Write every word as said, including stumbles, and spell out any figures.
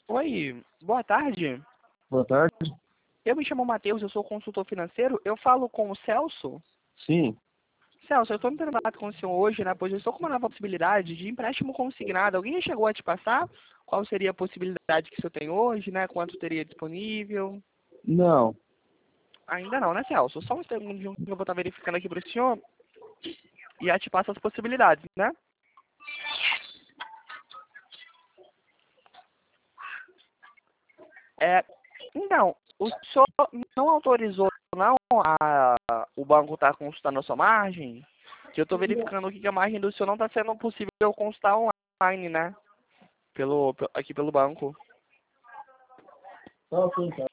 Oi, boa tarde. Boa tarde. Eu me chamo Matheus, eu sou consultor financeiro. Eu falo com o Celso. Sim. Celso, eu estou entrando em contato com o senhor hoje, né? Pois eu estou com uma nova possibilidade de empréstimo consignado. Alguém já chegou a te passar? Qual seria a possibilidade que o senhor tem hoje, né? Quanto teria disponível? Não. Ainda não, né, Celso? Só um segundinho que eu vou estar verificando aqui para o senhor e já te passo as possibilidades, né? É, então, o senhor não autorizou, não, a, o banco estar consultando a sua margem? Que eu estou verificando aqui que a margem do senhor não está sendo possível consultar online, né? Pelo, pe- aqui pelo banco. Tá ok, então.